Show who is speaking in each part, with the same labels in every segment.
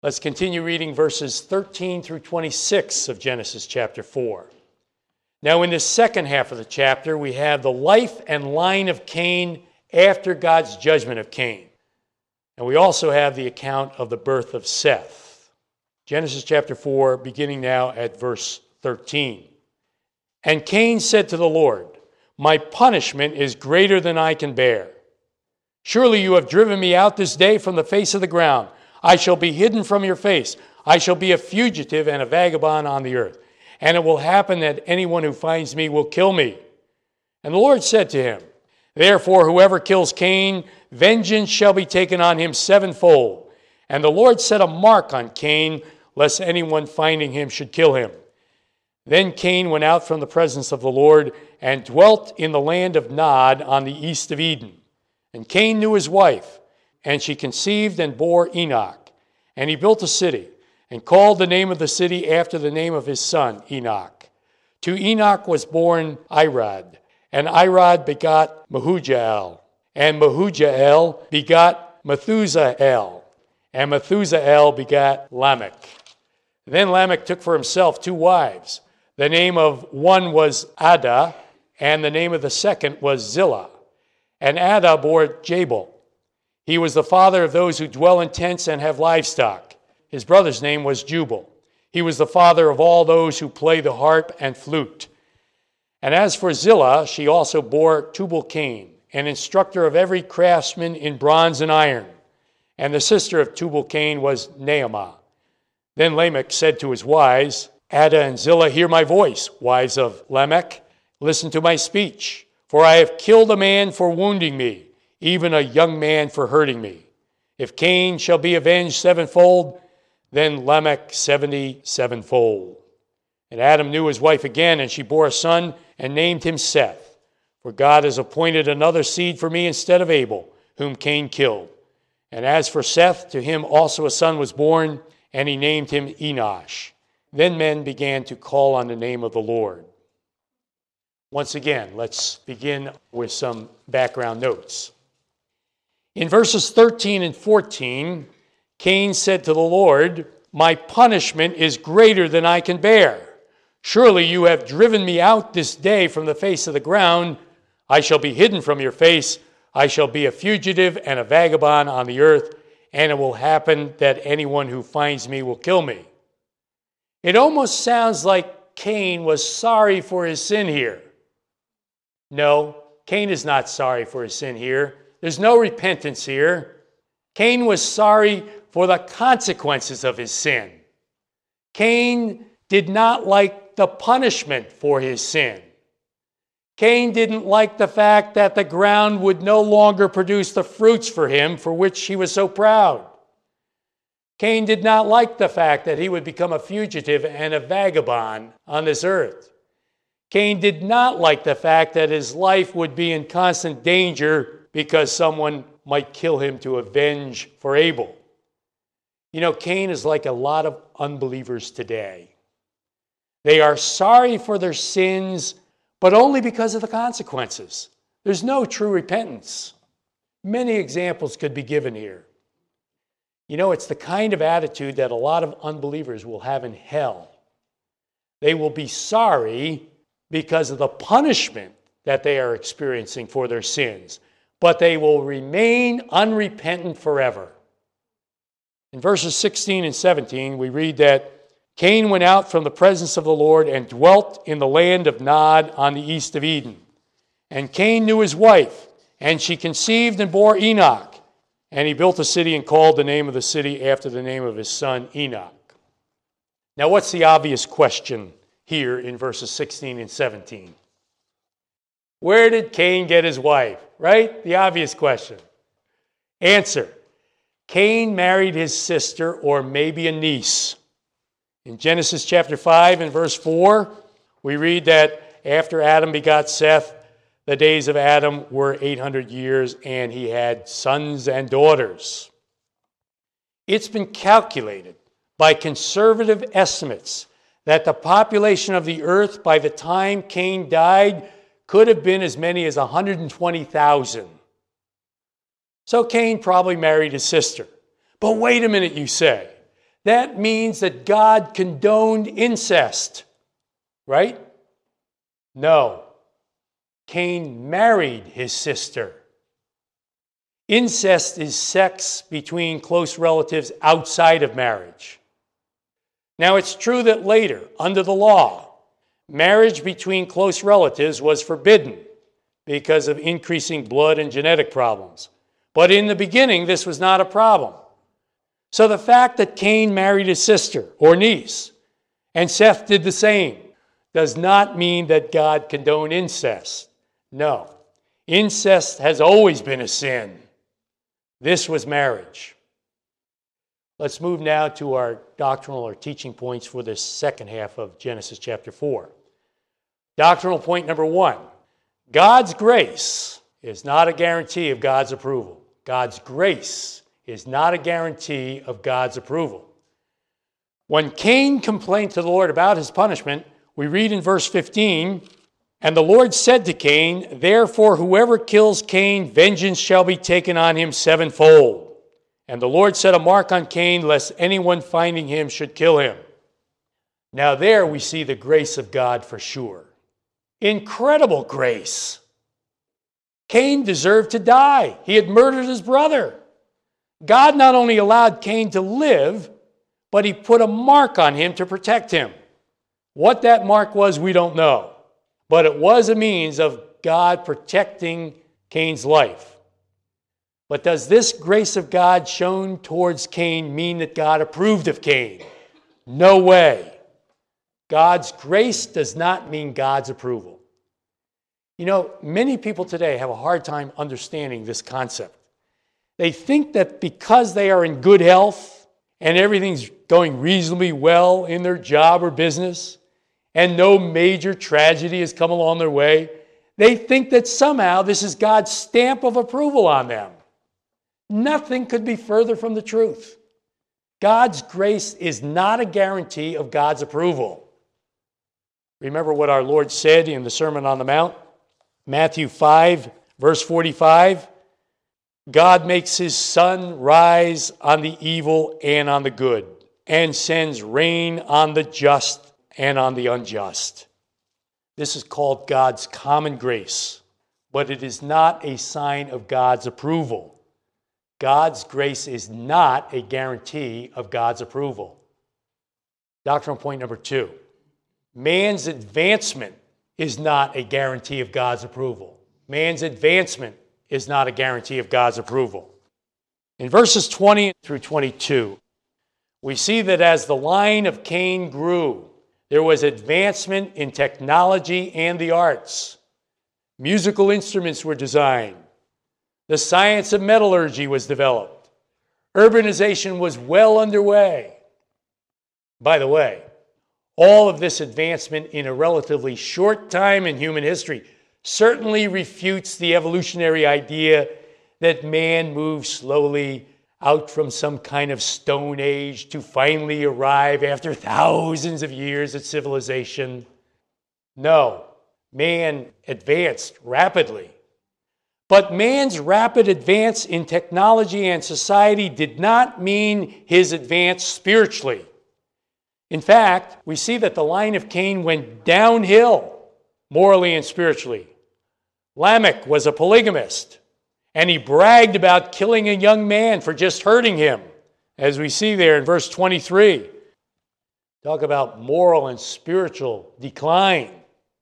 Speaker 1: Let's continue reading verses 13 through 26 of Genesis chapter 4. Now, in the second half of the chapter, we have the life and line of Cain after God's judgment of Cain. And we also have the account of the birth of Seth. Genesis chapter 4, beginning now at verse 13. And Cain said to the Lord, "My punishment is greater than I can bear. Surely you have driven me out this day from the face of the ground. I shall be hidden from your face. I shall be a fugitive and a vagabond on the earth. And it will happen that anyone who finds me will kill me." And the Lord said to him, "Therefore, whoever kills Cain, vengeance shall be taken on him sevenfold." And the Lord set a mark on Cain, lest anyone finding him should kill him. Then Cain went out from the presence of the Lord and dwelt in the land of Nod on the east of Eden. And Cain knew his wife, and she conceived and bore Enoch. And he built a city, and called the name of the city after the name of his son, Enoch. To Enoch was born Irad, and Irad begot Mehujael, and Mehujael begot Methusael, and Methusael begot Lamech. Then Lamech took for himself two wives. The name of one was Adah, and the name of the second was Zillah. And Adah bore Jabal. He was the father of those who dwell in tents and have livestock. His brother's name was Jubal. He was the father of all those who play the harp and flute. And as for Zillah, she also bore Tubal-Cain, an instructor of every craftsman in bronze and iron. And the sister of Tubal-Cain was Naamah. Then Lamech said to his wives, "Adah and Zillah, hear my voice. Wives of Lamech, listen to my speech. For I have killed a man for wounding me, even a young man for hurting me. If Cain shall be avenged sevenfold, then Lamech 77-fold. And Adam knew his wife again, and she bore a son and named him Seth. For God has appointed another seed for me instead of Abel, whom Cain killed. And as for Seth, to him also a son was born, and he named him Enosh. Then men began to call on the name of the Lord." Once again, let's begin with some background notes. In verses 13 and 14, Cain said to the Lord, "My punishment is greater than I can bear. Surely you have driven me out this day from the face of the ground. I shall be hidden from your face. I shall be a fugitive and a vagabond on the earth, and it will happen that anyone who finds me will kill me." It almost sounds like Cain was sorry for his sin here. No, Cain is not sorry for his sin here. There's no repentance here. Cain was sorry for the consequences of his sin. Cain did not like the punishment for his sin. Cain didn't like the fact that the ground would no longer produce the fruits for him for which he was so proud. Cain did not like the fact that he would become a fugitive and a vagabond on this earth. Cain did not like the fact that his life would be in constant danger because someone might kill him to avenge for Abel. You know, Cain is like a lot of unbelievers today. They are sorry for their sins, but only because of the consequences. There's no true repentance. Many examples could be given here. You know, it's the kind of attitude that a lot of unbelievers will have in hell. They will be sorry because of the punishment that they are experiencing for their sins, but they will remain unrepentant forever. In verses 16 and 17, we read that Cain went out from the presence of the Lord and dwelt in the land of Nod on the east of Eden. And Cain knew his wife, and she conceived and bore Enoch. And he built a city and called the name of the city after the name of his son Enoch. Now, what's the obvious question here in verses 16 and 17? Where did Cain get his wife? Right? The obvious question. Answer: Cain married his sister or maybe a niece. In Genesis chapter 5 and verse 4, we read that after Adam begot Seth, the days of Adam were 800 years, and he had sons and daughters. It's been calculated by conservative estimates that the population of the earth by the time Cain died could have been as many as 120,000. So Cain probably married his sister. But wait a minute, you say. that means that God condoned incest, right? No. Cain married his sister. Incest is sex between close relatives outside of marriage. Now, it's true that later, under the law, marriage between close relatives was forbidden because of increasing blood and genetic problems. But in the beginning, this was not a problem. So the fact that Cain married his sister or niece, and Seth did the same, does not mean that God condoned incest. No. Incest has always been a sin. This was marriage. Let's move now to our doctrinal or teaching points for this second half of Genesis chapter 4. Doctrinal point number 1. God's grace is not a guarantee of God's approval. God's grace is not a guarantee of God's approval. When Cain complained to the Lord about his punishment, we read in verse 15, "And the Lord said to Cain, Therefore whoever kills Cain, vengeance shall be taken on him sevenfold. And the Lord set a mark on Cain, lest anyone finding him should kill him." Now there we see the grace of God for sure. Incredible grace. Cain deserved to die. He had murdered his brother. God not only allowed Cain to live, but he put a mark on him to protect him. What that mark was, we don't know. But it was a means of God protecting Cain's life. But does this grace of God shown towards Cain mean that God approved of Cain? No way. God's grace does not mean God's approval. You know, many people today have a hard time understanding this concept. They think that because they are in good health and everything's going reasonably well in their job or business, and no major tragedy has come along their way, they think that somehow this is God's stamp of approval on them. Nothing could be further from the truth. God's grace is not a guarantee of God's approval. Remember what our Lord said in the Sermon on the Mount? Matthew 5, verse 45. God makes his sun rise on the evil and on the good, and sends rain on the just and on the unjust. This is called God's common grace, but it is not a sign of God's approval. God's grace is not a guarantee of God's approval. Doctrinal point number 2. Man's advancement is not a guarantee of God's approval. Man's advancement is not a guarantee of God's approval. In verses 20 through 22, we see that as the line of Cain grew, there was advancement in technology and the arts. Musical instruments were designed. The science of metallurgy was developed. Urbanization was well underway. By the way, all of this advancement in a relatively short time in human history certainly refutes the evolutionary idea that man moves slowly out from some kind of stone age to finally arrive after thousands of years of civilization. No, man advanced rapidly. But man's rapid advance in technology and society did not mean his advance spiritually. In fact, we see that the line of Cain went downhill morally and spiritually. Lamech was a polygamist, and he bragged about killing a young man for just hurting him, as we see there in verse 23. Talk about moral and spiritual decline.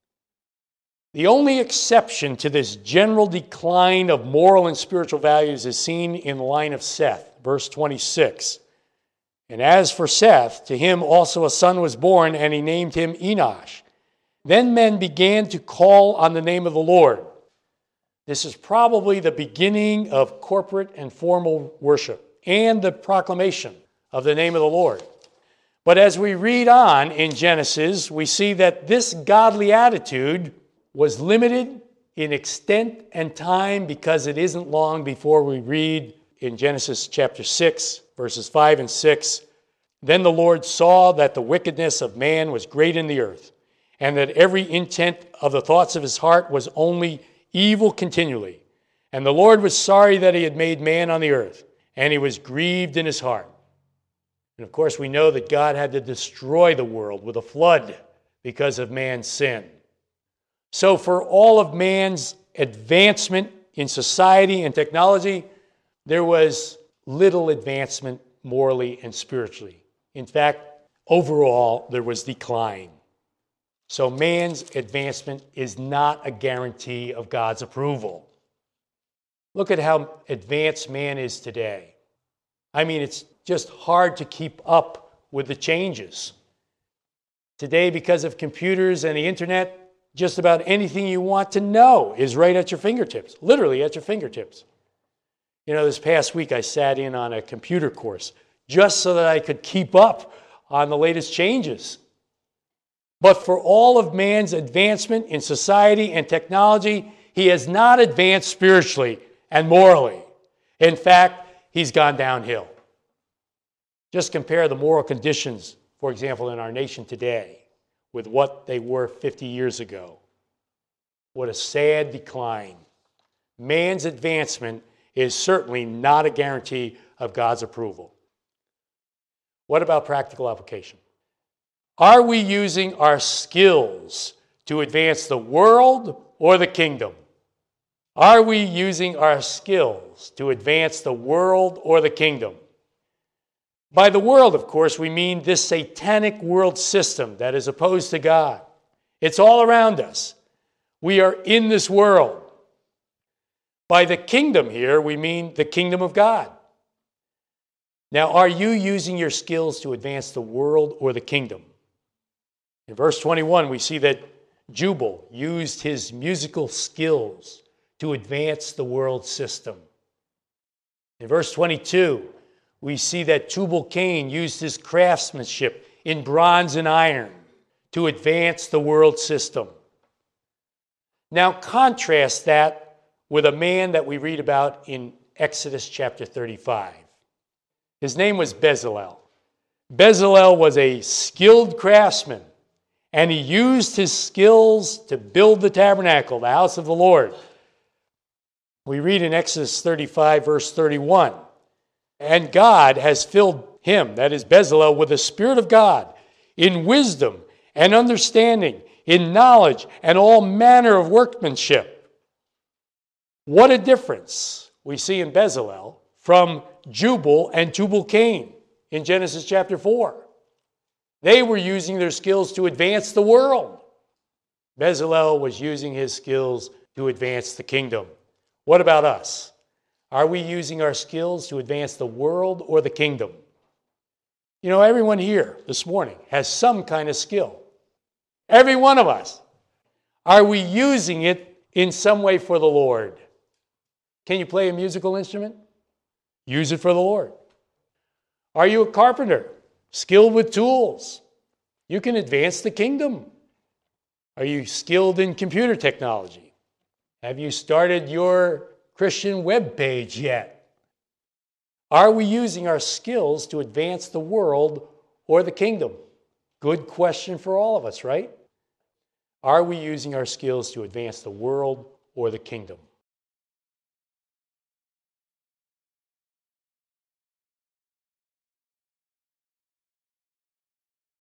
Speaker 1: The only exception to this general decline of moral and spiritual values is seen in the line of Seth, verse 26. And as for Seth, to him also a son was born, and he named him Enosh. Then men began to call on the name of the Lord. This is probably the beginning of corporate and formal worship and the proclamation of the name of the Lord. But as we read on in Genesis, we see that this godly attitude was limited in extent and time, because it isn't long before we read in Genesis chapter 6, verses 5 and 6, "Then the Lord saw that the wickedness of man was great in the earth, and that every intent of the thoughts of his heart was only evil continually. And the Lord was sorry that he had made man on the earth, and he was grieved in his heart." And of course, we know that God had to destroy the world with a flood because of man's sin. So for all of man's advancement in society and technology, there was little advancement morally and spiritually. In fact, overall, there was decline. So man's advancement is not a guarantee of God's approval. Look at how advanced man is today. I mean, it's just hard to keep up with the changes. Today, because of computers and the internet, just about anything you want to know is right at your fingertips, literally at your fingertips. You know, this past week I sat in on a computer course just so that I could keep up on the latest changes. But for all of man's advancement in society and technology, he has not advanced spiritually and morally. In fact, he's gone downhill. Just compare the moral conditions, for example, in our nation today with what they were 50 years ago. What a sad decline. Man's advancement is certainly not a guarantee of God's approval. What about practical application? Are we using our skills to advance the world or the kingdom? Are we using our skills to advance the world or the kingdom? By the world, of course, we mean this satanic world system that is opposed to God. It's all around us. We are in this world. By the kingdom here, we mean the kingdom of God. Now, are you using your skills to advance the world or the kingdom? In verse 21, we see that Jubal used his musical skills to advance the world system. In verse 22, we see that Tubal-Cain used his craftsmanship in bronze and iron to advance the world system. Now contrast that with a man that we read about in Exodus chapter 35. His name was Bezalel. Bezalel was a skilled craftsman, and he used his skills to build the tabernacle, the house of the Lord. We read in Exodus 35, verse 31, and God has filled him, that is Bezalel, with the Spirit of God, in wisdom and understanding, in knowledge and all manner of workmanship. What a difference we see in Bezalel from Jubal and Tubal-Cain in Genesis chapter 4. They were using their skills to advance the world. Bezalel was using his skills to advance the kingdom. What about us? Are we using our skills to advance the world or the kingdom? You know, everyone here this morning has some kind of skill. Every one of us. Are we using it in some way for the Lord? Can you play a musical instrument? Use it for the Lord. Are you a carpenter, skilled with tools? You can advance the kingdom. Are you skilled in computer technology? Have you started your Christian web page yet? Are we using our skills to advance the world or the kingdom? Good question for all of us, right? Are we using our skills to advance the world or the kingdom?